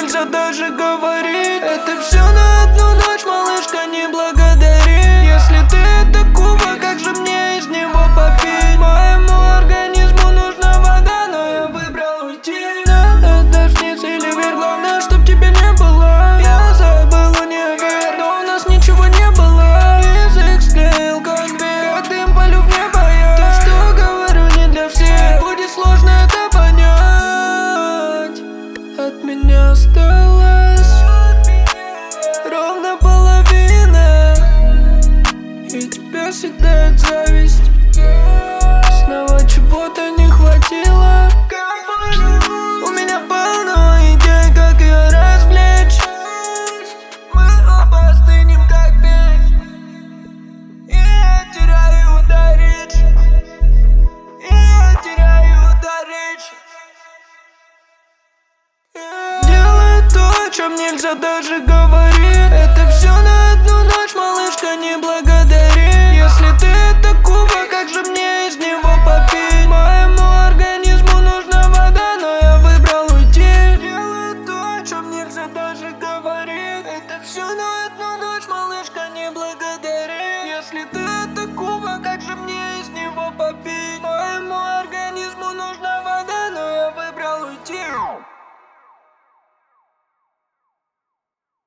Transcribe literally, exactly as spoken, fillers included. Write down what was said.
нельзя даже говорить. Это все на одну ночь, малышка, не благодари. Если ты это Куба, как же мне из него попить? Моему организму нужна вода, но я выбрал уйти. Это вниз или вверх, главное, чтоб тебя не было. Я забыл универ, но у нас ничего не было. Язык склеил конвейер, как дым полю в небо я. То, что говорю, не для всех, будет сложно это понять. От меня осталось ровно половина, и тебя съедает зависть. Снова чего-то не хватило. У меня полно идей, как ее развлечь. Мы оба стынем, как печь, и я теряю дар речи, и я теряю дар речи. Делай то, о чем нельзя даже говорить. Это все на одну ночь, малышка, не благодари.